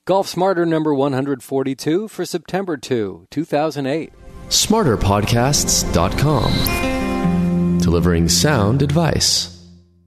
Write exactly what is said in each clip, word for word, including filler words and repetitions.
Golf Smarter number one forty-two for September second, two thousand eight. smarter podcasts dot com. Delivering sound advice.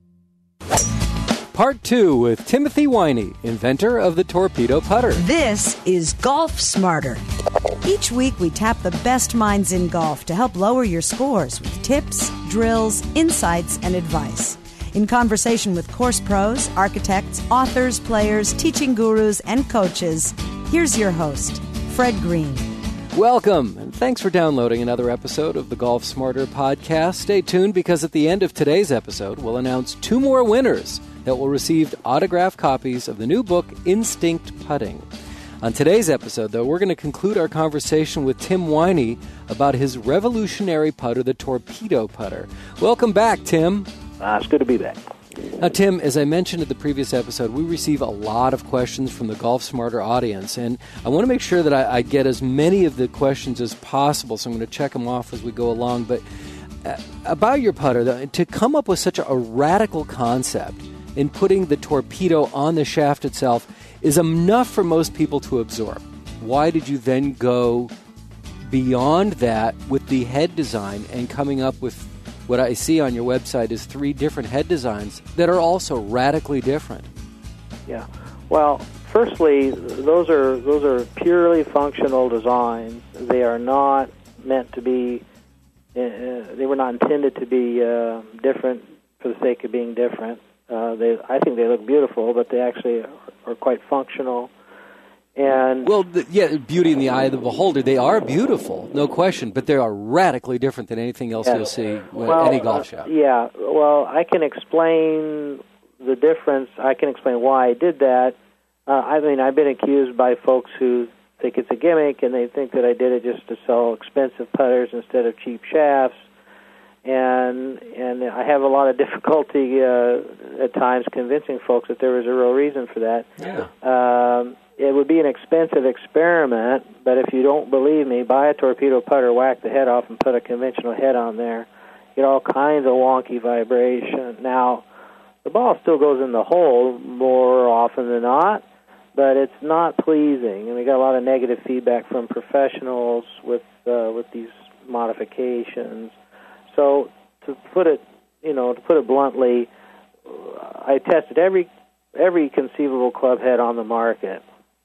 Part two with Timothy Winey, inventor of the torpedo putter. This is Golf Smarter. Each week we tap the best minds in golf to help lower your scores with tips, drills, insights, and advice. In conversation with course pros, architects, authors, players, teaching gurus, and coaches, here's your host, Fred Green. Welcome, and thanks for downloading another episode of the Golf Smarter podcast. Stay tuned because at the end of today's episode, we'll announce two more winners that will receive autographed copies of the new book, Instinct Putting. On today's episode, though, we're going to conclude our conversation with Tim Winey about his revolutionary putter, the torpedo putter. Welcome back, Tim. Uh, it's good to be back. Now, Tim, as I mentioned in the previous episode, we receive a lot of questions from the Golf Smarter audience, and I want to make sure that I, I get as many of the questions as possible, so I'm going to check them off as we go along. But uh, about your putter, though, to come up with such a, a radical concept in putting the torpedo on the shaft itself is enough for most people to absorb. Why did you then go beyond that with the head design and coming up with what I see on your website is three different head designs that are also radically different? Yeah. Well, firstly, those are those are purely functional designs. They are not meant to be. Uh, they were not intended to be uh, different for the sake of being different. Uh, they, I think they look beautiful, but they actually are, are quite functional. And well, the, yeah, beauty in the eye of the beholder. They are beautiful, no question, but they are radically different than anything else yeah. you'll see when well, any golf shop. Uh, yeah, well, I can explain the difference. I can explain why I did that. Uh, I mean, I've been accused by folks who think it's a gimmick, and they think that I did it just to sell expensive putters instead of cheap shafts. And and I have a lot of difficulty uh, at times convincing folks that there was a real reason for that. Yeah. Um, It would be an expensive experiment, but if you don't believe me, buy a torpedo putter, whack the head off, and put a conventional head on there. Get all kinds of wonky vibration. Now, the ball still goes in the hole more often than not, but it's not pleasing. And we got a lot of negative feedback from professionals with uh, with these modifications. So, to put it, you know, to put it bluntly, I tested every every conceivable club head on the market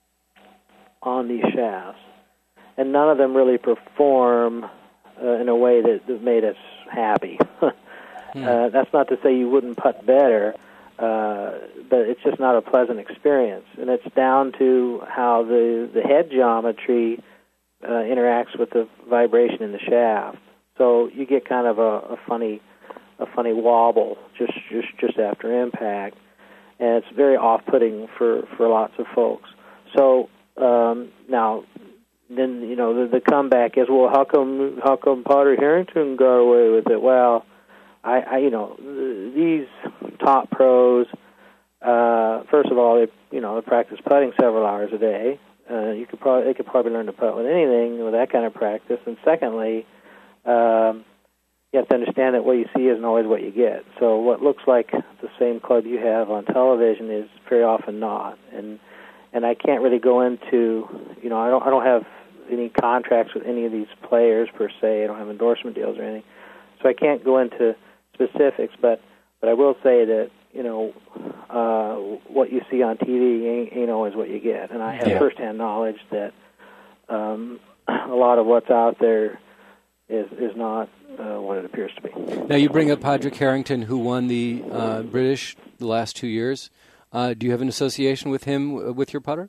on these shafts, and none of them really perform uh, in a way that, that made us happy. hmm. uh, that's not to say you wouldn't putt better, uh, but it's just not a pleasant experience, and it's down to how the, the head geometry uh, interacts with the vibration in the shaft. So you get kind of a, a funny a funny wobble just, just, just after impact, and it's very off-putting for, for lots of folks. So Um, now, then you know the, the comeback is, well, how come how come Potter Harrington got away with it? Well, I, I you know these top pros. Uh, first of all, they you know they practice putting several hours a day. Uh, you could probably they could probably learn to putt with anything with that kind of practice. And secondly, um, you have to understand that what you see isn't always what you get. So what looks like the same club you have on television is very often not. And And I can't really go into, you know, I don't I don't have any contracts with any of these players per se. I don't have endorsement deals or anything. So I can't go into specifics, but, but I will say that, you know, uh, what you see on T V ain't, ain't always what you get. And I have yeah. firsthand knowledge that um, a lot of what's out there is, is not uh, what it appears to be. Now, you bring up Padraig Harrington, who won the uh, British the last two years. Uh, do you have an association with him uh, with your putter?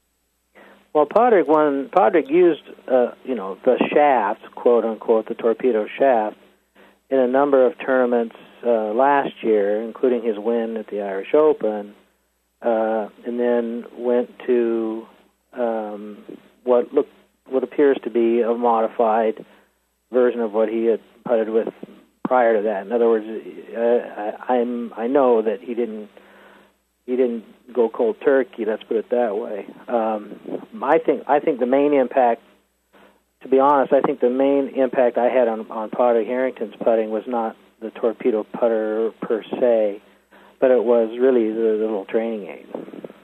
Well, Padraig won. Padraig used, uh, you know, the shaft, quote unquote, the torpedo shaft, in a number of tournaments uh, last year, including his win at the Irish Open, uh, and then went to um, what look what appears to be a modified version of what he had putted with prior to that. In other words, uh, I, I'm I know that he didn't. He didn't go cold turkey. Let's put it that way. Um, I think I think the main impact, to be honest, I think the main impact I had on on Padraig Harrington's putting was not the torpedo putter per se, but it was really the, the little training aid.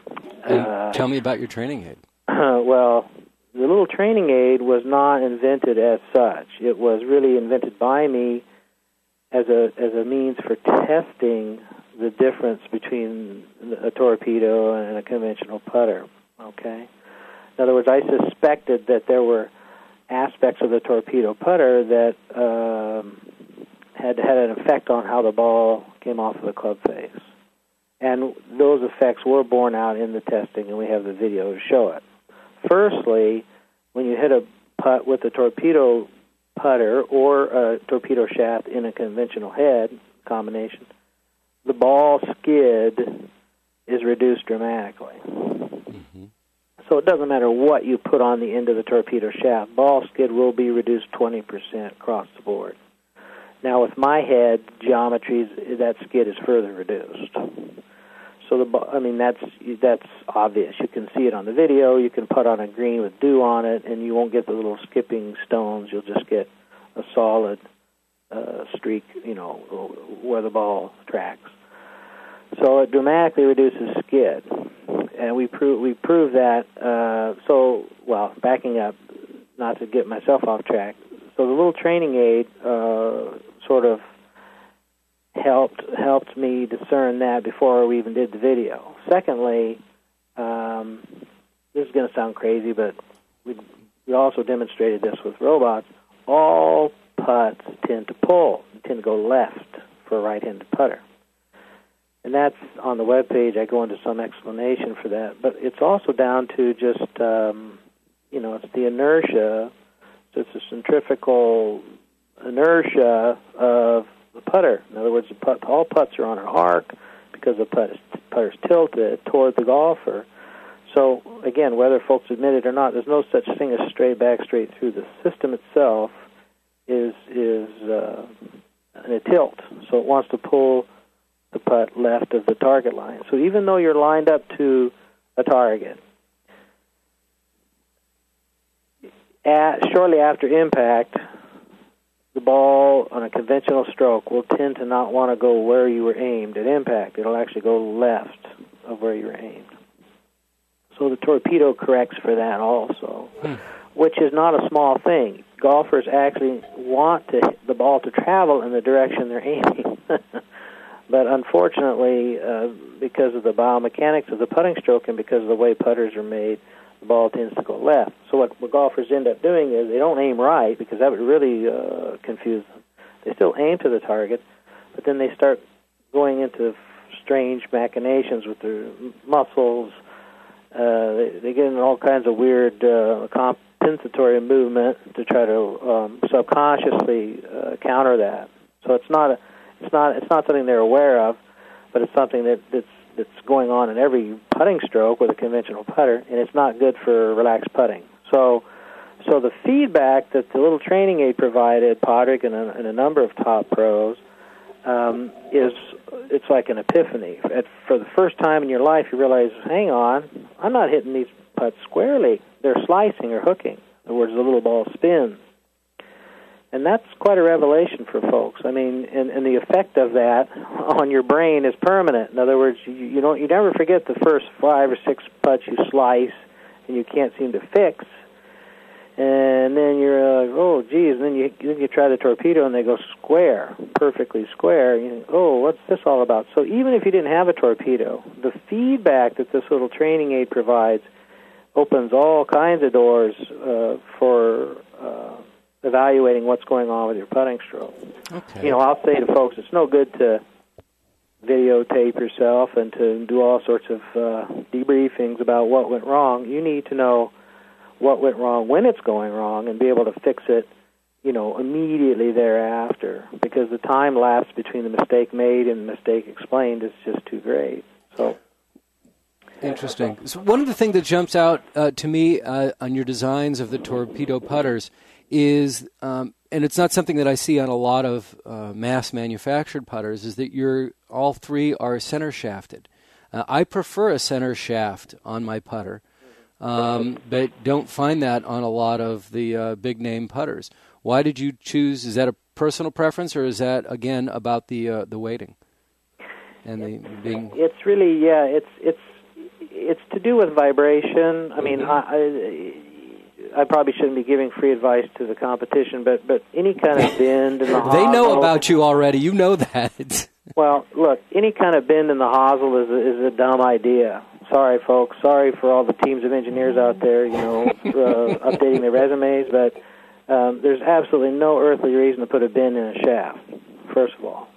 And Uh, tell me about your training aid. well, the little training aid was not invented as such. It was really invented by me as a as a means for testing the difference between a torpedo and a conventional putter. Okay? In other words, I suspected that there were aspects of the torpedo putter that um, had had an effect on how the ball came off of the club face. And those effects were borne out in the testing, and we have the video to show it. Firstly, when you hit a putt with a torpedo putter or a torpedo shaft in a conventional head combination, the ball skid is reduced dramatically. Mm-hmm. So it doesn't matter what you put on the end of the torpedo shaft, ball skid will be reduced twenty percent across the board. Now, with my head geometries, that skid is further reduced. So the, I mean, that's that's obvious. You can see it on the video. You can putt on a green with dew on it, and you won't get the little skipping stones. You'll just get a solid uh, streak, you know, where the ball tracks. So it dramatically reduces skid, and we prove we prove that. Uh, so, well, backing up, not to get myself off track. So the little training aid uh, sort of helped helped me discern that before we even did the video. Secondly, um, this is going to sound crazy, but we we also demonstrated this with robots. All putts tend to pull, tend to go left for a right-handed putter. And that's on the webpage. I go into some explanation for that. But it's also down to just, um, you know, it's the inertia. So it's the centrifugal inertia of the putter. In other words, the putt, all putts are on an arc because the putt is, putter's tilted toward the golfer. So, again, whether folks admit it or not, there's no such thing as straight back, straight through. The system itself is is uh, in a tilt. So it wants to pull the putt left of the target line. So even though you're lined up to a target, at, shortly after impact, the ball on a conventional stroke will tend to not want to go where you were aimed at impact. It'll actually go left of where you were aimed. So the torpedo corrects for that also, hmm. which is not a small thing. Golfers actually want to the ball to travel in the direction they're aiming. But unfortunately, uh, because of the biomechanics of the putting stroke and because of the way putters are made, the ball tends to go left. So what, what golfers end up doing is they don't aim right because that would really uh, confuse them. They still aim to the target, but then they start going into strange machinations with their muscles. Uh, they, they get in all kinds of weird uh, compensatory movement to try to um, subconsciously uh, counter that. So it's not a It's not it's not something they're aware of, but it's something that, that's that's going on in every putting stroke with a conventional putter, and it's not good for relaxed putting. So so the feedback that the little training aid provided, Padraig and a, and a number of top pros, um, is it's like an epiphany. At, for the first time in your life, you realize, hang on, I'm not hitting these putts squarely. They're slicing or hooking. In other words, the little ball spins. And that's quite a revelation for folks. I mean, and, and the effect of that on your brain is permanent. In other words, you, you don't you never forget the first five or six putts you slice and you can't seem to fix. And then you're like, oh, geez, and then you then you try the torpedo and they go square, perfectly square. You think, oh, what's this all about? So even if you didn't have a torpedo, the feedback that this little training aid provides opens all kinds of doors uh, for uh, evaluating what's going on with your putting stroke. Okay. You know, I'll say to folks, it's no good to videotape yourself and to do all sorts of uh, debriefings about what went wrong. You need to know what went wrong, when it's going wrong, and be able to fix it, you know, immediately thereafter, because the time lapse between the mistake made and the mistake explained is just too great. So, interesting. So one of the things that jumps out uh, to me uh, on your designs of the torpedo putters is, um, and it's not something that I see on a lot of uh, mass-manufactured putters, is that you're all three are center shafted. Uh, I prefer a center shaft on my putter. Um, but don't find that on a lot of the uh, big-name putters. Why did you choose? Is that a personal preference, or is that, again, about the uh, the weighting and the being? It's really, yeah, it's it's it's to do with vibration. I mean, mm-hmm. I, I I probably shouldn't be giving free advice to the competition, but but any kind of bend in the hosel. They know about you already. You know that. Well, look, any kind of bend in the hosel is a, is a dumb idea. Sorry, folks. Sorry for all the teams of engineers out there, you know, uh, updating their resumes, but um, there's absolutely no earthly reason to put a bend in a shaft, first of all.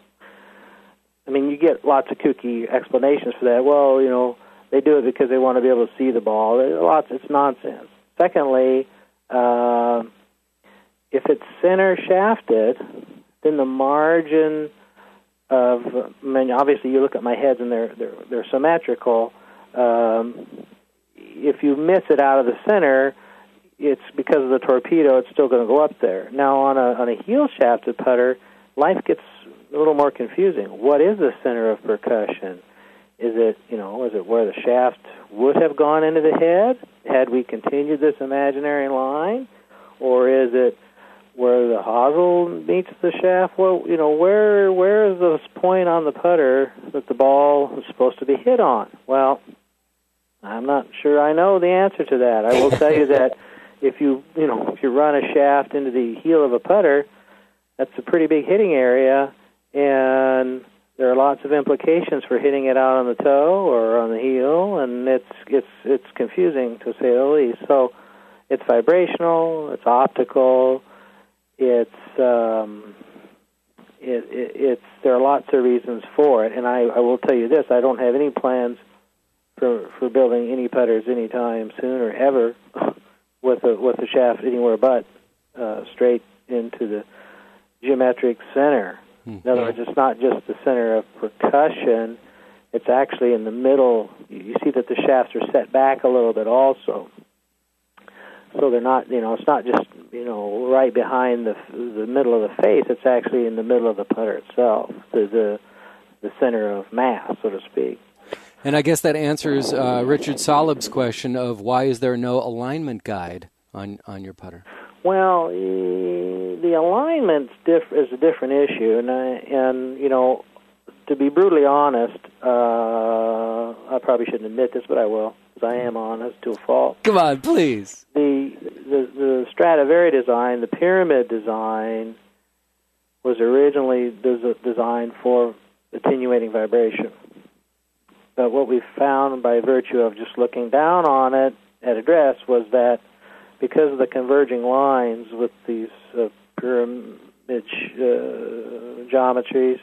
I mean, you get lots of kooky explanations for that. Well, you know, they do it because they want to be able to see the ball. There's lots. It's nonsense. Secondly, uh, if it's center shafted, then the margin of, I mean, obviously you look at my heads and they're they're, they're symmetrical. Um, if you miss it out of the center, it's because of the torpedo. It's still going to go up there. Now on a on a heel shafted putter, life gets a little more confusing. What is the center of percussion? Is it, you know, is it where the shaft would have gone into the head had we continued this imaginary line? Or is it where the hosel meets the shaft? Well, you know, where where is this point on the putter that the ball is supposed to be hit on? Well, I'm not sure I know the answer to that. I will tell you that if you, you know, if you run a shaft into the heel of a putter, that's a pretty big hitting area, and there are lots of implications for hitting it out on the toe or on the heel, and it's it's it's confusing to say the least. So it's vibrational, it's optical, it's um, it, it, it's there are lots of reasons for it. And I, I will tell you this: I don't have any plans for for building any putters anytime soon or ever with a with a shaft anywhere but uh, straight into the geometric center. In other words, it's not just the center of percussion, it's actually in the middle. You see that the shafts are set back a little bit also. So they're not, you know, it's not just, you know, right behind the the middle of the face, it's actually in the middle of the putter itself, the the, the center of mass, so to speak. And I guess that answers uh, Richard Solib's question of why is there no alignment guide on, on your putter? Well, the alignment is a different issue, and, and you know, to be brutally honest, uh, I probably shouldn't admit this, but I will, because I am honest to a fault. Come on, please. The, the the Stradivari design, the pyramid design, was originally des- designed for attenuating vibration. But what we found by virtue of just looking down on it at address was that because of the converging lines with these uh, pyramid uh, geometries,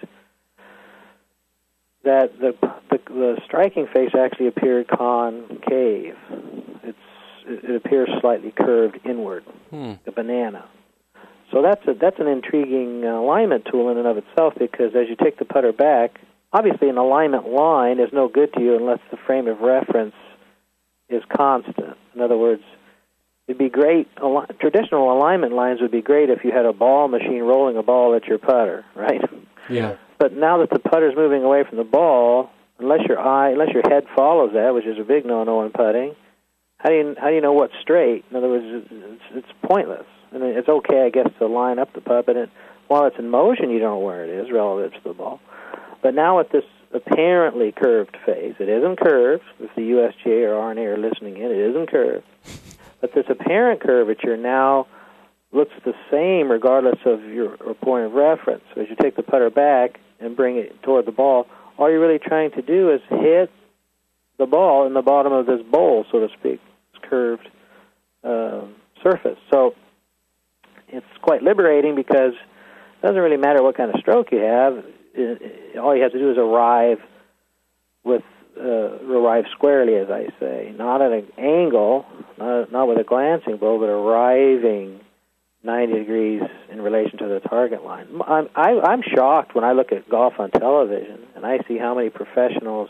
that the, the the striking face actually appeared concave. It's it appears slightly curved inward, hmm. the banana. So that's a, that's an intriguing uh, alignment tool in and of itself, because as you take the putter back, obviously an alignment line is no good to you unless the frame of reference is constant. In other words, it'd be great, al- traditional alignment lines would be great if you had a ball machine rolling a ball at your putter, right? Yeah. But now that the putter's moving away from the ball, unless your eye, unless your head follows that, which is a big no-no in putting, how do you how do you know what's straight? In other words, it's, it's pointless. I mean, it's okay, I guess, to line up the putt, but it, while it's in motion, you don't know where it is relative to the ball. But now with this apparently curved face, it isn't curved. If the U S G A or R N A are listening in, it isn't curved. But this apparent curvature now looks the same regardless of your point of reference. So as you take the putter back and bring it toward the ball, all you're really trying to do is hit the ball in the bottom of this bowl, so to speak, this curved uh, surface. So it's quite liberating because it doesn't really matter what kind of stroke you have. It, it, all you have to do is arrive with uh, arrive squarely, as I say, not at an angle, not, not with a glancing blow, but arriving ninety degrees in relation to the target line. I'm, I, I'm shocked when I look at golf on television and I see how many professionals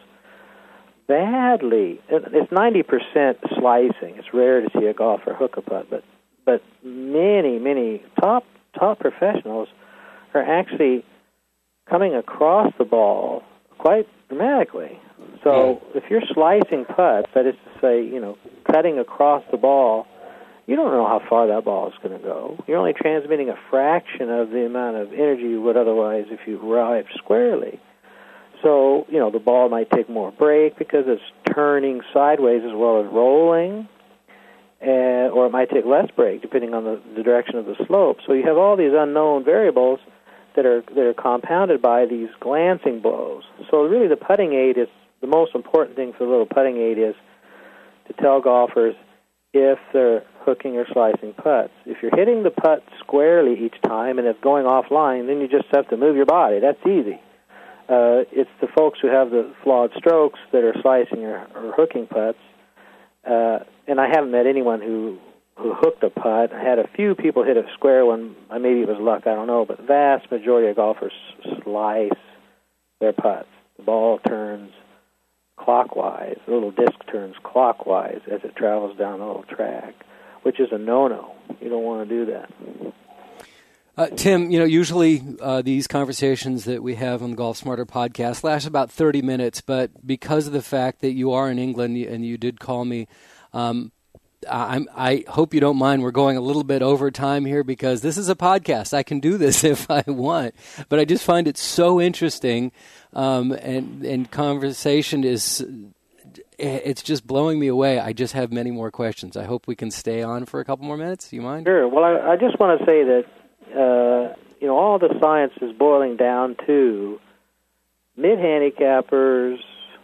badly, it's ninety percent slicing. It's rare to see a golfer hook a putt, but but many, many top top professionals are actually coming across the ball quite dramatically. So if you're slicing putts, that is to say, you know, cutting across the ball, you don't know how far that ball is going to go. You're only transmitting a fraction of the amount of energy you would otherwise if you arrived squarely. So, you know, the ball might take more break because it's turning sideways as well as rolling, uh, or it might take less break depending on the, the direction of the slope. So you have all these unknown variables that are that are compounded by these glancing blows. So really the putting aid is, the most important thing for the little putting aid is to tell golfers if they're hooking or slicing putts. If you're hitting the putt squarely each time and it's going offline, then you just have to move your body. That's easy. Uh, it's the folks who have the flawed strokes that are slicing or, or hooking putts. Uh, and I haven't met anyone who, who hooked a putt. I had a few people hit a square one. Maybe it was luck, I don't know. But the vast majority of golfers slice their putts. The ball turns clockwise. The little disc turns clockwise as it travels down the little track, which is a no-no. You don't want to do that. Uh, Tim, you know, usually uh, these conversations that we have on the Golf Smarter podcast last about thirty minutes, but because of the fact that you are in England and you did call me, um, I'm, I hope you don't mind. We're going a little bit over time here because this is a podcast. I can do this if I want, but I just find it so interesting, um, and, and conversation is, it's just blowing me away. I just have many more questions. I hope we can stay on for a couple more minutes. You mind? Sure. Well, I, I just want to say that Uh, you know, all the science is boiling down to mid-handicappers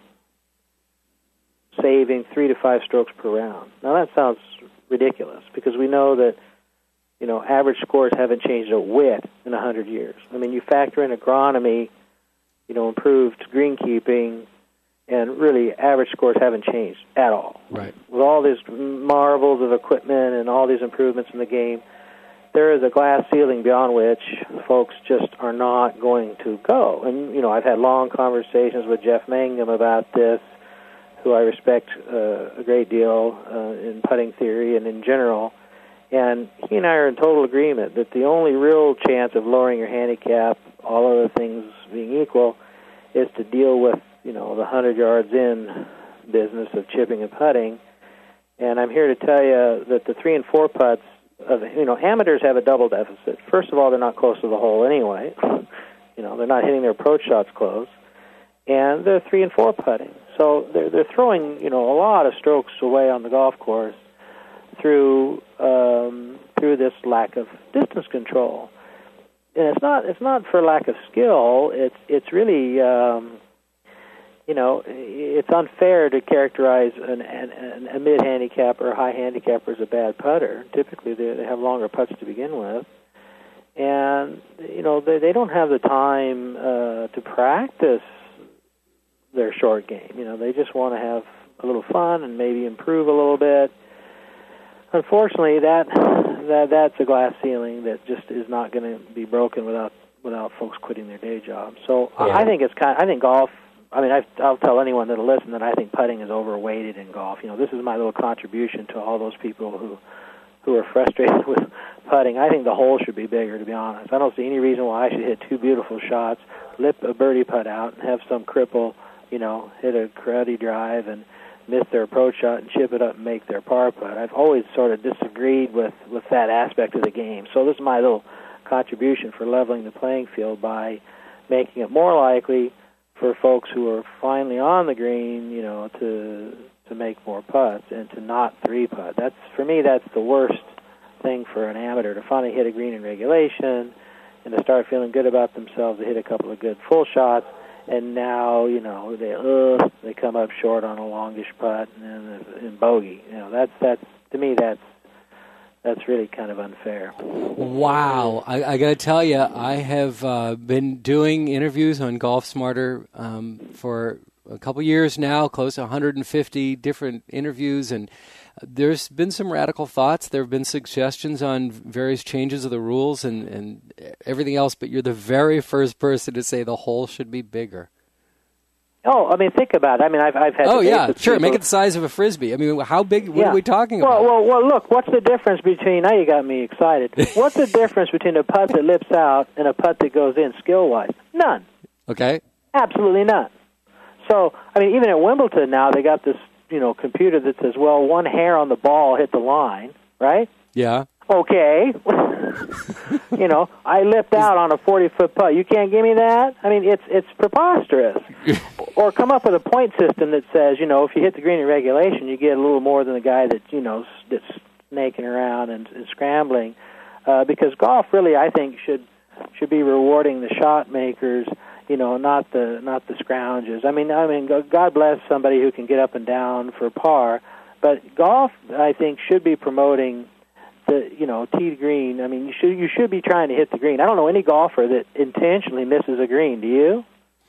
saving three to five strokes per round. Now, that sounds ridiculous because we know that, you know, average scores haven't changed a whit in one hundred years. I mean, you factor in agronomy, you know, improved greenkeeping, and really average scores haven't changed at all. Right. With all these marvels of equipment and all these improvements in the game, there is a glass ceiling beyond which folks just are not going to go. And, you know, I've had long conversations with Jeff Mangum about this, who I respect uh, a great deal uh, in putting theory and in general. And he and I are in total agreement that the only real chance of lowering your handicap, all other things being equal, is to deal with, you know, the hundred yards in business of chipping and putting. And I'm here to tell you that the three and four putts, Of, you know, amateurs have a double deficit. First of all, they're not close to the hole anyway. You know, they're not hitting their approach shots close, and they're three and four putting. So they're they're throwing, you know, a lot of strokes away on the golf course through um, through this lack of distance control. And it's not it's not for lack of skill. It's it's really um, you know, it's unfair to characterize an, an, a mid-handicap or a high handicapper as a bad putter. Typically, they, they have longer putts to begin with. And, you know, they, they don't have the time uh, to practice their short game. You know, they just want to have a little fun and maybe improve a little bit. Unfortunately, that that that's a glass ceiling that just is not going to be broken without without folks quitting their day job. So yeah. I think it's kind. I think golf. I mean, I, I'll tell anyone that'll listen that I think putting is overweighted in golf. You know, this is my little contribution to all those people who who are frustrated with putting. I think the hole should be bigger, to be honest. I don't see any reason why I should hit two beautiful shots, lip a birdie putt out, and have some cripple, you know, hit a cruddy drive and miss their approach shot and chip it up and make their par putt. I've always sort of disagreed with, with that aspect of the game. So this is my little contribution for leveling the playing field by making it more likely for folks who are finally on the green, you know, to to make more putts and to not three putt. That's for me. That's the worst thing for an amateur, to finally hit a green in regulation and to start feeling good about themselves, to hit a couple of good full shots, and now you know they uh, they come up short on a longish putt and in bogey. You know, that's that's to me that's. That's really kind of unfair. Wow. I, I got to tell you, I have uh, been doing interviews on Golf Smarter um, for a couple years now, close to one hundred fifty different interviews, and there's been some radical thoughts. There have been suggestions on various changes of the rules and, and everything else, but you're the very first person to say the hole should be bigger. Oh, I mean, think about it. I mean, I've, I've had... Oh, yeah, sure. People. Make it the size of a Frisbee. I mean, how big... What yeah. are we talking well, about? Well, well, look, what's the difference between... Now you got me excited. What's the difference between a putt that lips out and a putt that goes in skill-wise? None. Okay. Absolutely none. So, I mean, even at Wimbledon now, they got this, you know, computer that says, well, one hair on the ball hit the line, right? Yeah. Okay. You know, I lipped out on a forty-foot putt. You can't give me that? I mean, it's it's preposterous. Or come up with a point system that says, you know, if you hit the green in regulation, you get a little more than the guy that, you know, that's snaking around and, and scrambling. Uh, because golf really, I think, should should be rewarding the shot makers, you know, not the not the scroungers. I mean, I mean, God bless somebody who can get up and down for par, but golf, I think, should be promoting the, you know, tee to green. I mean, you should you should be trying to hit the green. I don't know any golfer that intentionally misses a green. Do you?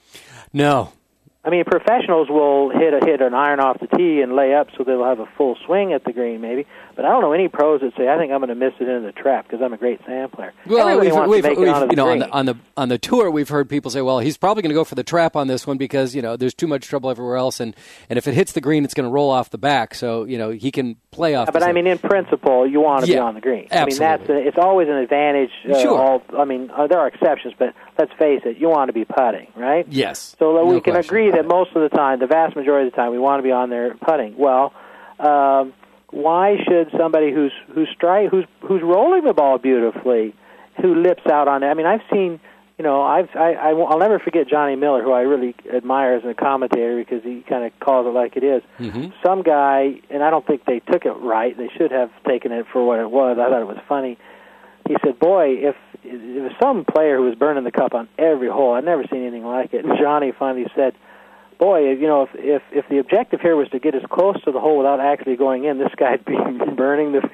No. I mean, professionals will hit a hit an iron off the tee and lay up, so they'll have a full swing at the green, maybe. But I don't know any pros that say, "I think I'm going to miss it in the trap because I'm a great sand player." Well, Everybody we've, wants we've, to make we've it onto the you know, green. on the, on the on the tour, we've heard people say, "Well, he's probably going to go for the trap on this one because you know there's too much trouble everywhere else, and, and if it hits the green, it's going to roll off the back, so you know he can play off." Yeah, but I mean, in principle, you want to yeah, be on the green. Absolutely. I mean, that's a, it's always an advantage. Uh, Sure. All, I mean, uh, there are exceptions, but let's face it, you want to be putting, right? Yes. So uh, No we can question agree about that it. most of the time, the vast majority of the time, we want to be on there putting. Well, um, why should somebody who's who's strike who's who's rolling the ball beautifully, who lips out on it? I mean, I've seen, you know, I've I, I I'll never forget Johnny Miller, who I really admire as a commentator because he kind of calls it like it is. Mm-hmm. Some guy, and I don't think they took it right. They should have taken it for what it was. I thought it was funny. He said, "Boy, if it was some player who was burning the cup on every hole, I've never seen anything like it." And Johnny finally said, "Boy, you know, if if if the objective here was to get as close to the hole without actually going in, this guy'd be burning the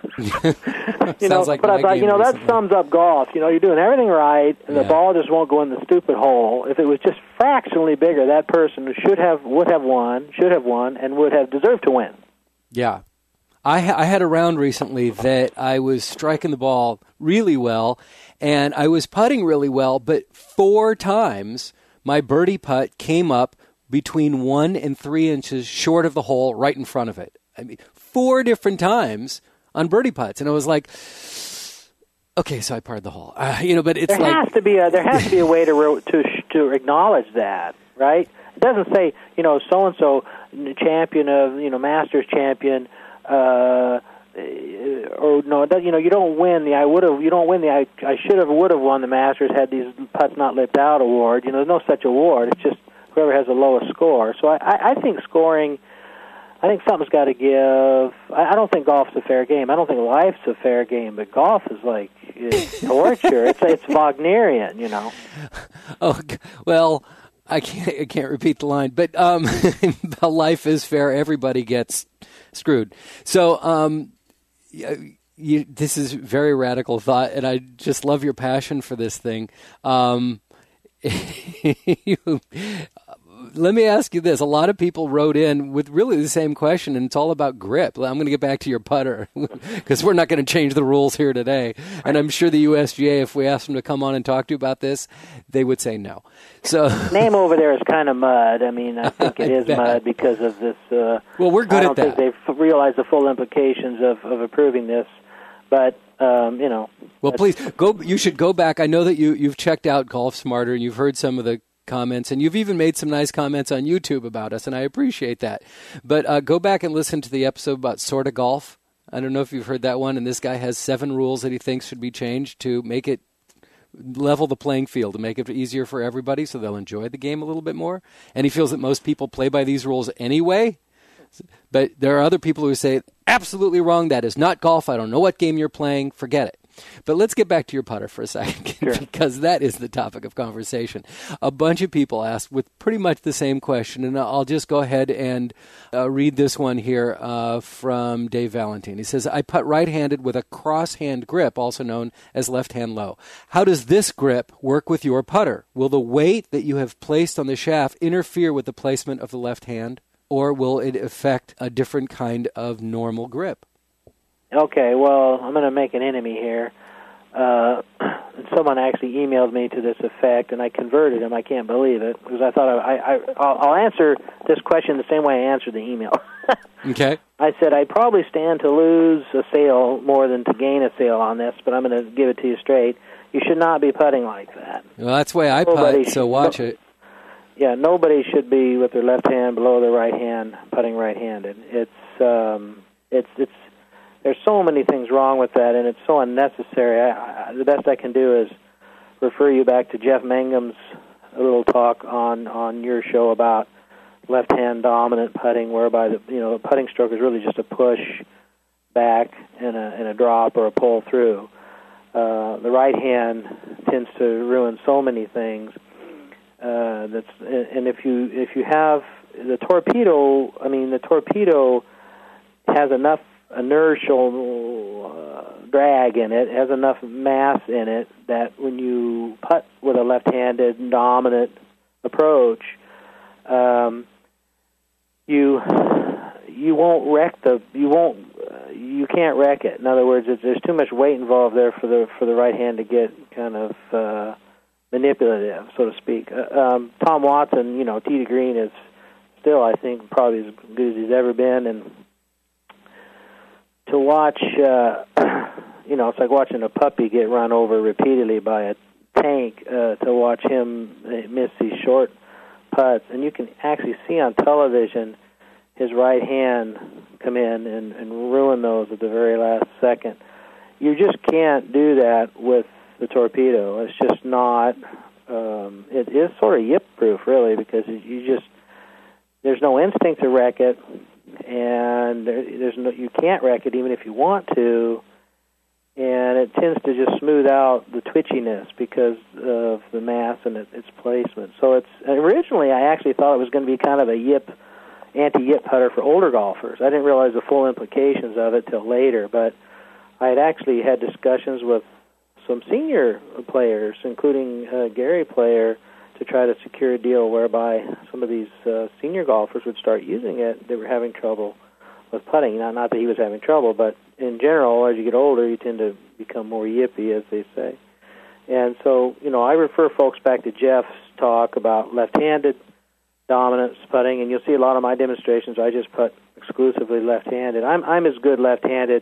field." you know, Sounds like but I my thought, game you know, that recently. sums up golf. You know, you're doing everything right, and Yeah. the ball just won't go in the stupid hole. If it was just fractionally bigger, that person should have would have won, should have won, and would have deserved to win. Yeah. I, ha- I had a round recently that I was striking the ball really well, and I was putting really well, but four times my birdie putt came up between one and three inches short of the hole right in front of it. I mean, four different times on birdie putts, and I was like, okay, so I parred the hole. Uh, you know, but it's there like has to be a there has to be a way to re- to to acknowledge that, right? It doesn't say, you know, so and so champion of, you know, Masters champion, uh, or no, it does, you know, you don't win the I would have you don't win the I I should have would have won the Masters had these putts not lipped out award. You know, there's no such award. It's just whoever has the lowest score. So I I, I think scoring. I think something's got to give. I, I don't think golf's a fair game. I don't think life's a fair game, but golf is like it's torture. it's it's Wagnerian, you know. Oh, well, I can't I can't repeat the line, but um, life is fair. Everybody gets screwed. So um, you, this is very radical thought, and I just love your passion for this thing. Um, you, let me ask you this. A lot of people wrote in with really the same question, and it's all about grip. I'm going to get back to your putter because we're not going to change the rules here today. And I'm sure the U S G A, if we asked them to come on and talk to you about this, they would say no. So name over there is kind of mud. I mean, I think it is mud because of this. Uh, well, we're good I don't at that. think they've realized the full implications of, of approving this, but um, you know. Well, please go. You should go back. I know that you you've checked out Golf Smarter and you've heard some of the comments, and you've even made some nice comments on YouTube about us, and I appreciate that. But uh, go back and listen to the episode about Sorta Golf. I don't know if you've heard that one, and this guy has seven rules that he thinks should be changed to make it level the playing field, to make it easier for everybody so they'll enjoy the game a little bit more. And he feels that most people play by these rules anyway. But there are other people who say, absolutely wrong, that is not golf, I don't know what game you're playing, forget it. But let's get back to your putter for a second, Sure. because that is the topic of conversation. A bunch of people asked with pretty much the same question, and I'll just go ahead and uh, read this one here uh, from Dave Valentine. He says, I putt right-handed with a cross-hand grip, also known as left-hand low. How does this grip work with your putter? Will the weight that you have placed on the shaft interfere with the placement of the left hand, or will it affect a different kind of normal grip? Okay, well, I'm going to make an enemy here. Uh, someone actually emailed me to this effect, and I converted him. I can't believe it, because I thought I, I, I'll, I'll answer this question the same way I answered the email. Okay. I said I'd probably stand to lose a sale more than to gain a sale on this, but I'm going to give it to you straight. You should not be putting like that. Well, that's the way I Nobody putt, so should- watch no- it. Yeah, nobody should be with their left hand below their right hand, putting right-handed. It's um, it's it's there's so many things wrong with that, and it's so unnecessary. I, I, the best I can do is refer you back to Jeff Mangum's little talk on, on your show about left-hand dominant putting, whereby the you know the putting stroke is really just a push back and a, and a drop or a pull through. Uh, the right hand tends to ruin so many things. Uh, that's and if you if you have the torpedo, I mean the torpedo has enough inertial uh, drag in it, has enough mass in it that when you putt with a left-handed dominant approach, um, you you won't wreck the you won't uh, you can't wreck it. In other words, it's, there's too much weight involved there for the for the right hand to get kind of uh, manipulative, so to speak. Uh, um, Tom Watson, you know, tee to green is still, I think, probably as good as he's ever been, and to watch, uh, you know, it's like watching a puppy get run over repeatedly by a tank. Uh, to watch him miss these short putts, and you can actually see on television his right hand come in and, and ruin those at the very last second. You just can't do that with the torpedo. It's just not. Um, it is sort of yip-proof, really, because you just there's no instinct to wreck it, and there, there's no you can't wreck it even if you want to. And it tends to just smooth out the twitchiness because of the mass and it, its placement. So it's originally I actually thought it was going to be kind of a yip, anti-yip putter for older golfers. I didn't realize the full implications of it till later, but I had actually had discussions with some senior players, including uh, Gary Player, to try to secure a deal whereby some of these uh, senior golfers would start using it. They were having trouble with putting. Not, not that he was having trouble, but in general, as you get older, you tend to become more yippy, as they say. And so, you know, I refer folks back to Jeff's talk about left-handed dominance putting, and you'll see a lot of my demonstrations. I just putt exclusively left-handed. I'm I'm as good left-handed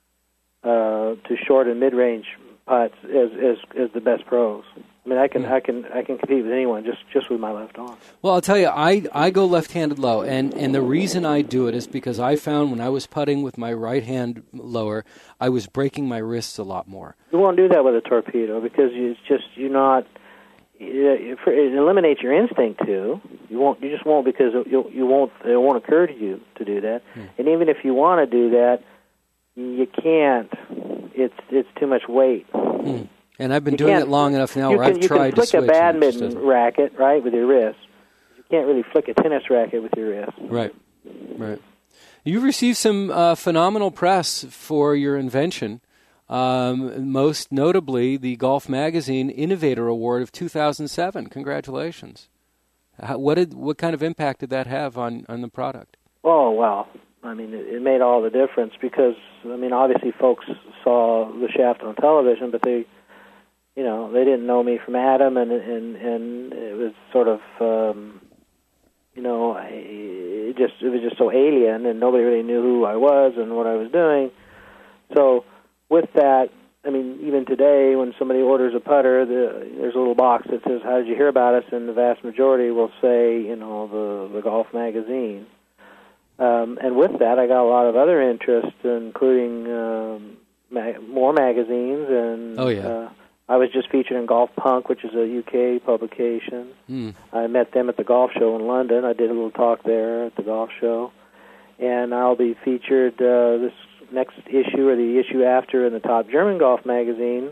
uh, to short and mid-range putts as, as as the best pros. I mean, I can I can I can compete with anyone just, just with my left arm. Well, I'll tell you, I, I go left-handed low, and, and the reason I do it is because I found when I was putting with my right hand lower, I was breaking my wrists a lot more. You won't do that with a torpedo because you, it's just you're not. It, it eliminates your instinct to. You won't. You just won't because you you won't. It won't occur to you to do that. Hmm. And even if you want to do that, you can't. It's it's too much weight. Hmm. And I've been you doing it long enough now where can, I've tried to switch. You can flick a badminton racket, right, with your wrist. You can't really flick a tennis racket with your wrist. Right, right. You've received some uh, phenomenal press for your invention, um, most notably the Golf Magazine Innovator Award of two thousand seven. Congratulations. How, what did what kind of impact did that have on, on the product? Oh, well, I mean, it, it made all the difference because, I mean, obviously folks saw the shaft on television, but they... You know, they didn't know me from Adam, and and and it was sort of, um, you know, I, it just it was just so alien, and nobody really knew who I was and what I was doing. So, with that, I mean, even today, when somebody orders a putter, the, there's a little box that says, "How did you hear about us?" And the vast majority will say, you know, the the Golf Magazine. Um, and with that, I got a lot of other interest, including um, ma- more magazines and. Oh yeah. Uh, I was just featured in Golf Punk, which is a U K publication. Mm. I met them at the golf show in London. I did a little talk there at the golf show. And I'll be featured uh, this next issue or the issue after in the Top German Golf Magazine,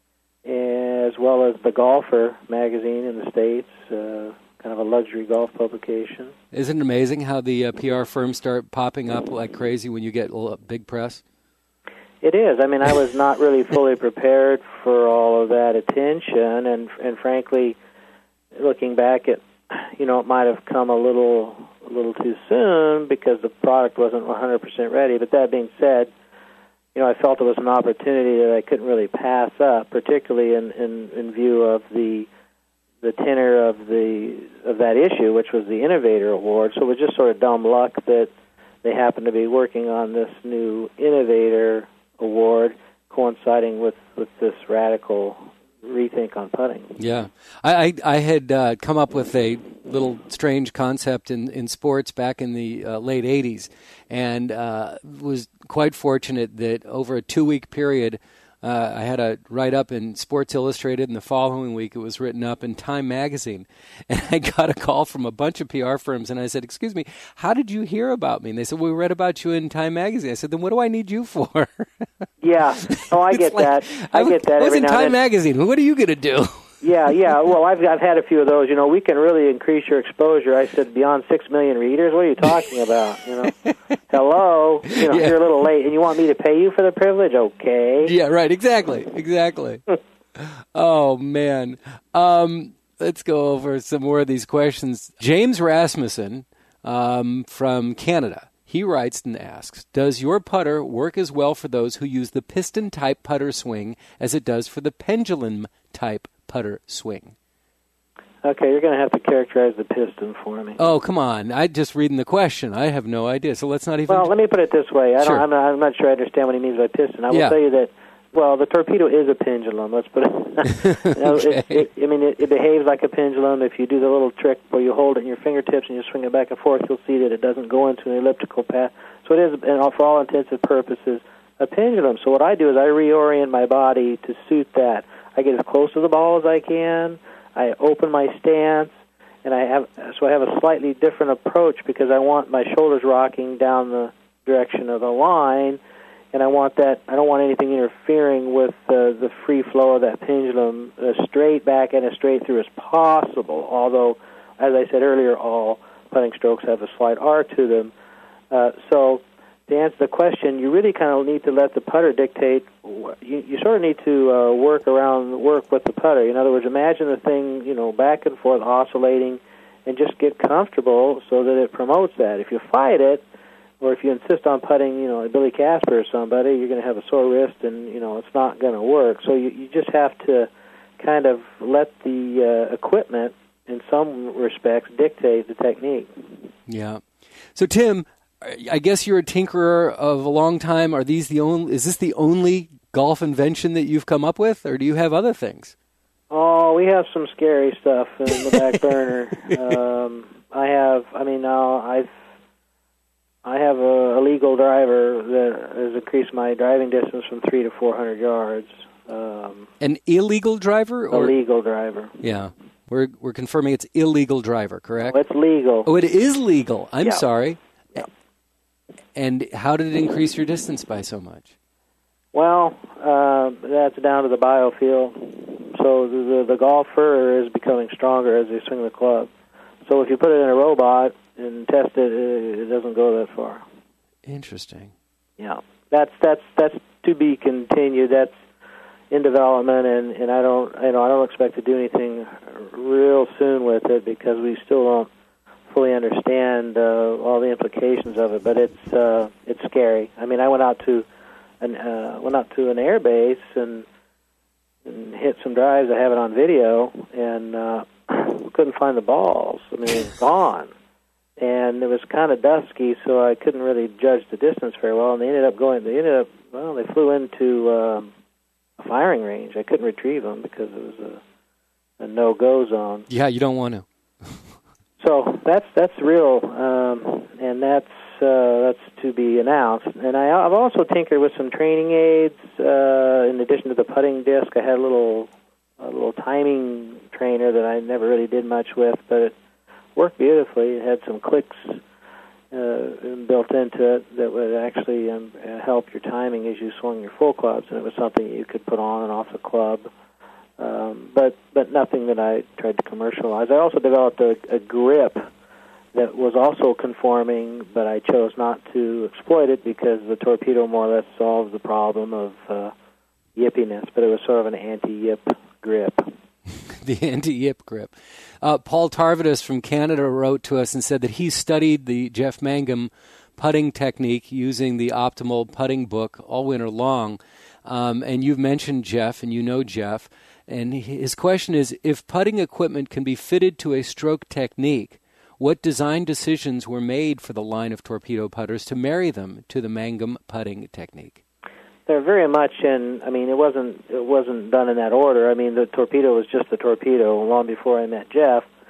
as well as the Golfer magazine in the States, uh, kind of a luxury golf publication. Isn't it amazing how the uh, P R firms start popping up like crazy when you get a big press? It is. I mean, I was not really fully prepared for all of that attention, and and frankly, looking back at, you know, it might have come a little a little too soon because the product wasn't one hundred percent ready. But that being said, you know, I felt it was an opportunity that I couldn't really pass up, particularly in, in, in view of the the tenor of the of that issue, which was the Innovator Award. So it was just sort of dumb luck that they happened to be working on this new Innovator Award coinciding with, with this radical rethink on putting. Yeah. I, I, I had uh, come up with a little strange concept in, in sports back in the uh, late eighties, and uh, was quite fortunate that over a two-week period, uh, I had a write-up in Sports Illustrated, and the following week it was written up in Time Magazine. And I got a call from a bunch of P R firms, and I said, excuse me, how did you hear about me? And they said, well, we read about you in Time Magazine. I said, then what do I need you for? Yeah. Oh, I get like, that. I, I get that I was every in now Time and then. Magazine. What are you going to do? Yeah, yeah. Well, I've I've had a few of those. You know, we can really increase your exposure. I said beyond six million readers. What are you talking about? You know, hello. You know, Yeah. you're a little late, and you want me to pay you for the privilege? Okay. Yeah, right. Exactly. Exactly. Oh man. Um, let's go over some more of these questions. James Rasmussen um, from Canada. He writes and asks, does your putter work as well for those who use the piston-type putter swing as it does for the pendulum-type putter swing? Okay, you're going to have to characterize the piston for me. Oh, come on. I'm just reading the question. I have no idea, so let's not even... Well, let me put it this way. I Sure. don't, I'm, not, I'm not sure I understand what he means by piston. I will Yeah. tell you that, well, the torpedo is a pendulum. Let's put it... you know, Okay. it, it I mean, it, it behaves like a pendulum. If you do the little trick where you hold it in your fingertips and you swing it back and forth, you'll see that it doesn't go into an elliptical path. So it is, and for all intents and purposes, a pendulum. So what I do is I reorient my body to suit that. I get as close to the ball as I can. I open my stance, and I have so I have a slightly different approach because I want my shoulders rocking down the direction of the line, and I want that. I don't want anything interfering with uh, the free flow of that pendulum, as straight back and as straight through as possible. Although, as I said earlier, all putting strokes have a slight arc to them. Uh, so, to answer the question, you really kind of need to let the putter dictate. You, you sort of need to uh, work around, work with the putter. In other words, imagine the thing, you know, back and forth, oscillating, and just get comfortable so that it promotes that. If you fight it, or if you insist on putting, you know, Billy Casper or somebody, you're going to have a sore wrist, and you know it's not going to work. So you, you just have to kind of let the uh, equipment, in some respects, dictate the technique. Yeah. So, Tim, I guess you're a tinkerer of a long time. Are these the only? Is this the only golf invention that you've come up with, or do you have other things? Oh, we have some scary stuff in the back burner. Um, I have. I mean, now I've. I have a, a legal driver that has increased my driving distance from three to four hundred yards. Um, An illegal driver, or a legal driver. Yeah, we're we're confirming it's illegal driver, correct? Oh, it's legal. Oh, it is legal. I'm Yeah. sorry. Yeah. And how did it increase your distance by so much? Well, uh, that's down to the biofield. So the, the the golfer is becoming stronger as they swing the club. So if you put it in a robot and test it, it, it doesn't go that far. Interesting. Yeah, that's that's that's to be continued. That's in development, and, and I don't you know I don't expect to do anything real soon with it because we still don't fully understand uh, all the implications of it. But it's uh, it's scary. I mean, I went out to an uh, went out to an air base and, and hit some drives. I have it on video, and uh, couldn't find the balls. I mean, it's gone. And it was kind of dusky, so I couldn't really judge the distance very well. And they ended up going. They ended up. Well, they flew into um, a firing range. I couldn't retrieve them because it was a, a no-go zone. Yeah, you don't want to. So that's that's real, um, and that's uh, that's to be announced. And I, I've also tinkered with some training aids. Uh, in addition to the putting disc, I had a little a little timing trainer that I never really did much with, but it worked beautifully. It had some clicks uh, built into it that would actually um, help your timing as you swung your full clubs, and it was something you could put on and off the club. Um, but but nothing that I tried to commercialize. I also developed a, a grip that was also conforming, but I chose not to exploit it because the torpedo more or less solves the problem of uh, yippiness, but it was sort of an anti-yip grip. The anti-yip grip. Uh, Paul Tarvidus from Canada wrote to us and said that he studied the Jeff Mangum putting technique using the Optimal Putting book all winter long. Um, and you've mentioned Jeff, and you know Jeff. And his question is, if putting equipment can be fitted to a stroke technique, what design decisions were made for the line of torpedo putters to marry them to the Mangum putting technique? They're very much in. I mean, it wasn't it wasn't done in that order. I mean, the torpedo was just the torpedo long before I met Jeff,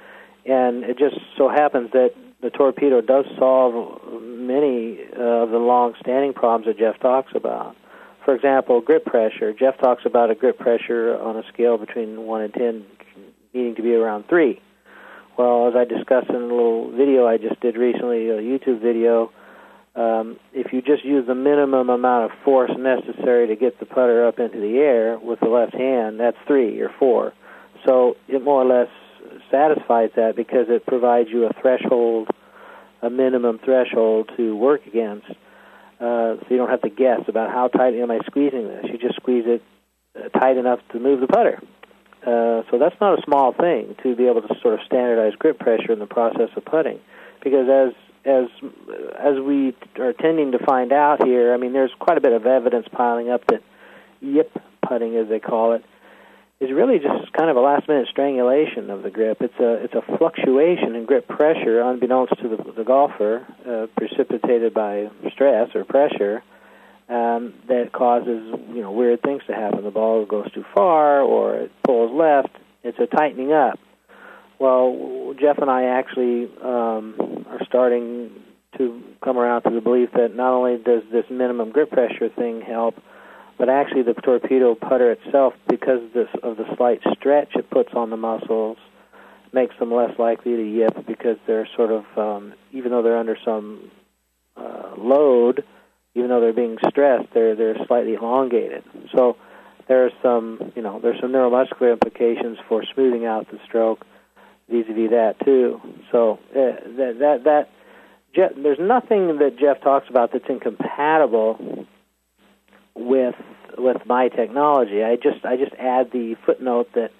and it just so happens that the torpedo does solve many uh, of the long-standing problems that Jeff talks about. For example, grip pressure. Jeff talks about a grip pressure on a scale between one and ten needing to be around three. Well, as I discussed in a little video I just did recently, a YouTube video, um, if you just use the minimum amount of force necessary to get the putter up into the air with the left hand, that's three or four. So it more or less satisfies that because it provides you a threshold, a minimum threshold to work against. Uh, so you don't have to guess about how tight am I squeezing this. You just squeeze it uh, tight enough to move the putter. Uh, so that's not a small thing to be able to sort of standardize grip pressure in the process of putting, because as as as we are tending to find out here, I mean, there's quite a bit of evidence piling up that yip putting, as they call it, is really just kind of a last-minute strangulation of the grip. It's a it's a fluctuation in grip pressure, unbeknownst to the, the golfer, uh, precipitated by stress or pressure. Um, that causes, you know, weird things to happen. The ball goes too far or it pulls left. It's a tightening up. Well, Jeff and I actually um, are starting to come around to the belief that not only does this minimum grip pressure thing help, but actually the torpedo putter itself, because of, this, of the slight stretch it puts on the muscles, makes them less likely to yip because they're sort of, um, even though they're under some uh, load, even though they're being stressed, they're they're slightly elongated. So there's some, you know, there's some neuromuscular implications for smoothing out the stroke vis-a-vis that too. So uh, that that that Jeff, there's nothing that Jeff talks about that's incompatible with with my technology. I just I just add the footnote that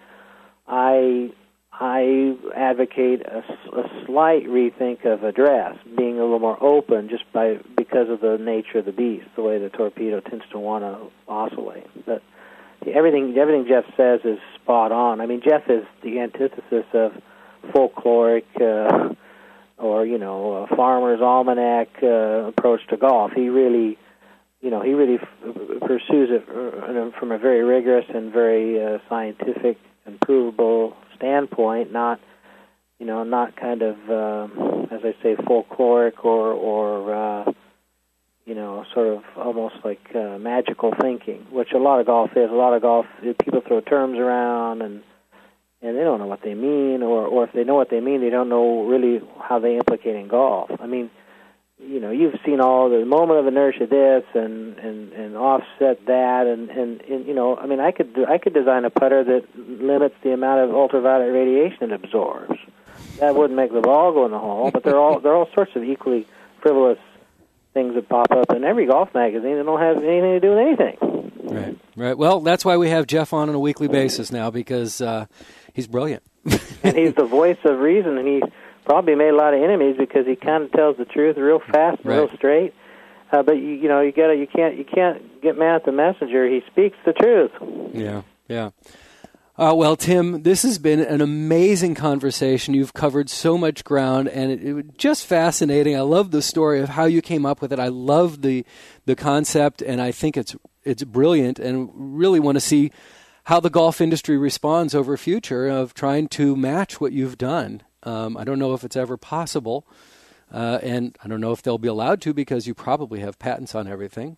I I advocate a, a slight rethink of address, being a little more open, just by because of the nature of the beast, the way the torpedo tends to want to oscillate. But everything everything Jeff says is spot on. I mean, Jeff is the antithesis of folkloric uh, or you know a farmer's almanac uh, approach to golf. He really, you know, he really f- pursues it from a very rigorous and very uh, scientific and provable standpoint, not, you know, not kind of, uh, as I say, folkloric or, or uh, you know, sort of almost like uh, magical thinking, which a lot of golf is. A lot of golf, people throw terms around and and they don't know what they mean, or, or if they know what they mean, they don't know really how they implicate in golf. I mean, you know, you've seen all the moment of inertia this and, and, and offset that, and, and, and you know, I mean, I could I could design a putter that limits the amount of ultraviolet radiation it absorbs. That wouldn't make the ball go in the hole, but there are all there are all sorts of equally frivolous things that pop up in every golf magazine that don't have anything to do with anything. Right, right. Well, that's why we have Jeff on on a weekly basis now, because uh, he's brilliant. And he's the voice of reason, and he probably made a lot of enemies because he kind of tells the truth real fast and right. real straight. Uh, but you, you know, you gotta, you can't, you can't get mad at the messenger. He speaks the truth. Yeah, yeah. Uh, well, Tim, this has been an amazing conversation. You've covered so much ground, and it, it was just fascinating. I love the story of how you came up with it. I love the the concept, and I think it's it's brilliant, and really want to see how the golf industry responds over future of trying to match what you've done. Um, I don't know if it's ever possible, uh, and I don't know if they'll be allowed to, because you probably have patents on everything.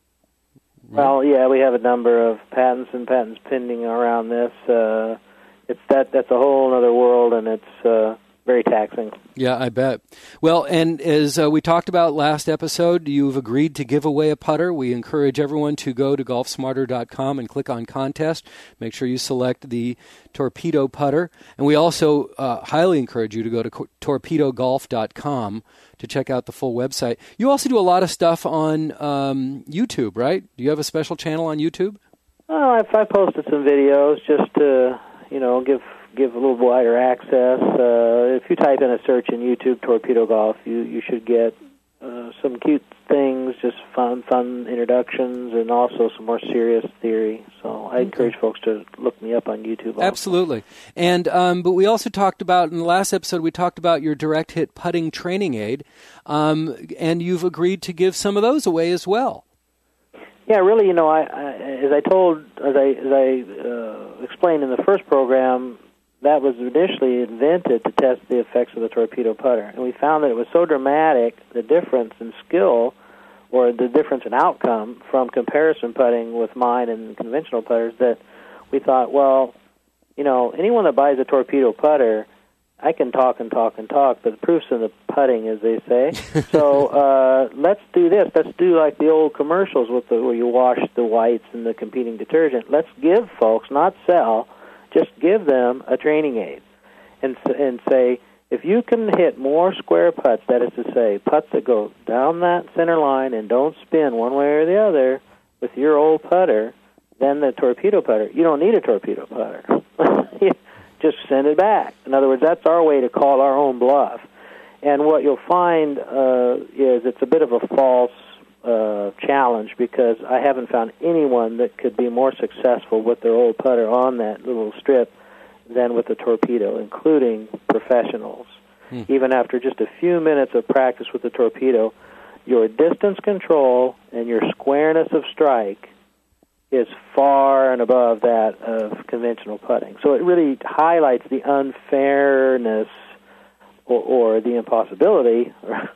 Right? Well, yeah, we have a number of patents and patents pending around this. Uh, it's that that's a whole other world, and it's uh, very taxing. Yeah, I bet. Well, and as uh, we talked about last episode, you've agreed to give away a putter. We encourage everyone to go to golf smarter dot com and click on contest. Make sure you select the torpedo putter. And we also uh, highly encourage you to go to co- torpedo golf dot com to check out the full website. You also do a lot of stuff on um, YouTube, right? Do you have a special channel on YouTube? Oh, I've, I posted some videos just to, you know, give give a little wider access. Uh, if you type in a search in YouTube, Torpedo Golf, you, you should get uh, some cute things, just fun, fun introductions, and also some more serious theory. So I encourage folks to look me up on YouTube also. Absolutely. And um, but we also talked about, in the last episode, we talked about your direct hit putting training aid, um, and you've agreed to give some of those away as well. Yeah, really, you know, I, I as I told, as I, as I uh, explained in the first program, that was initially invented to test the effects of the torpedo putter. And we found that it was so dramatic, the difference in skill or the difference in outcome from comparison putting with mine and conventional putters that we thought, well, you know, anyone that buys a torpedo putter, I can talk and talk and talk, but the proof's in the putting, as they say. So uh, let's do this. Let's do like the old commercials with the where you wash the whites and the competing detergent. Let's give folks, not sell, just give them a training aid and and say, if you can hit more square putts, that is to say, putts that go down that center line and don't spin one way or the other with your old putter, then the torpedo putter, you don't need a torpedo putter. Just send it back. In other words, that's our way to call our own bluff. And what you'll find uh, is it's a bit of a false uh, challenge because I haven't found anyone that could be more successful with their old putter on that little strip than with the torpedo, including professionals. Hmm. Even after just a few minutes of practice with the torpedo, your distance control and your squareness of strike is far and above that of conventional putting. So it really highlights the unfairness or, or the impossibility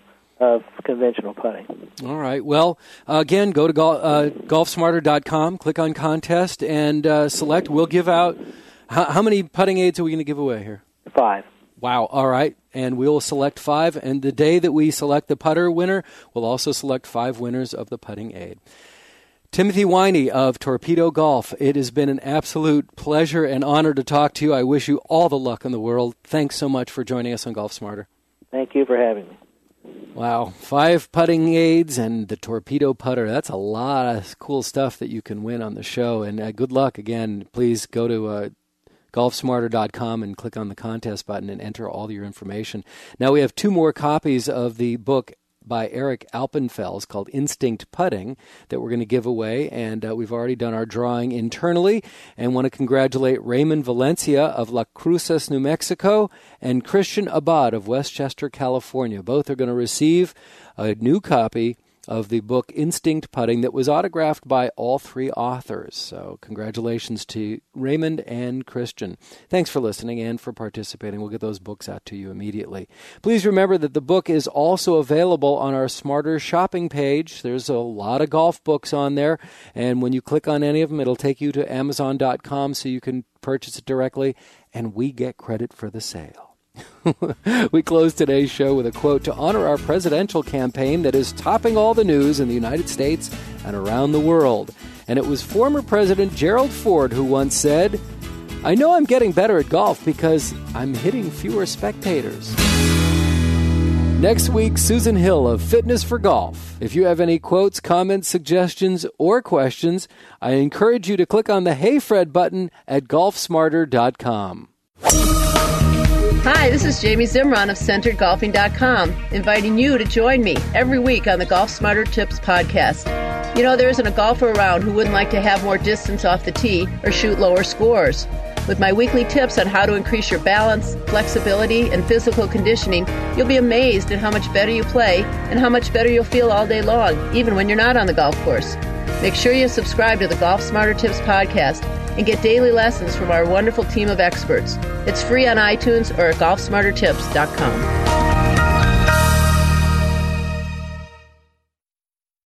of conventional putting. All right. Well, uh, again, go to gol- uh, golf smarter dot com, click on contest, and uh, select. We'll give out, how, how many putting aids are we going to give away here? Five. Wow. All right. And we'll select five. And the day that we select the putter winner, we'll also select five winners of the putting aid. Timothy Winey of Torpedo Golf, it has been an absolute pleasure and honor to talk to you. I wish you all the luck in the world. Thanks so much for joining us on Golf Smarter. Thank you for having me. Wow, five putting aids and the torpedo putter. That's a lot of cool stuff that you can win on the show. And uh, good luck. Again, please go to uh, golf smarter dot com and click on the contest button and enter all your information. Now we have two more copies of the book by Eric Alpenfels called Instinct Putting that we're going to give away, and uh, we've already done our drawing internally, and want to congratulate Raymond Valencia of La Cruces, New Mexico, and Christian Abad of Westchester, California. Both are going to receive a new copy of the book Instinct Putting that was autographed by all three authors. So congratulations to Raymond and Christian. Thanks for listening and for participating. We'll get those books out to you immediately. Please remember that the book is also available on our Smarter shopping page. There's a lot of golf books on there, and when you click on any of them, it'll take you to amazon dot com so you can purchase it directly, and we get credit for the sale. We close today's show with a quote to honor our presidential campaign that is topping all the news in the United States and around the world. And it was former President Gerald Ford who once said, "I know I'm getting better at golf because I'm hitting fewer spectators." Next week, Susan Hill of Fitness for Golf. If you have any quotes, comments, suggestions, or questions, I encourage you to click on the Hey Fred button at golf smarter dot com. Hi, this is Jamie Zimron of centered golfing dot com, inviting you to join me every week on the Golf Smarter Tips podcast. You know, there isn't a golfer around who wouldn't like to have more distance off the tee or shoot lower scores. With my weekly tips on how to increase your balance, flexibility, and physical conditioning, you'll be amazed at how much better you play and how much better you'll feel all day long, even when you're not on the golf course. Make sure you subscribe to the Golf Smarter Tips podcast and get daily lessons from our wonderful team of experts. It's free on iTunes or at golf smarter tips dot com.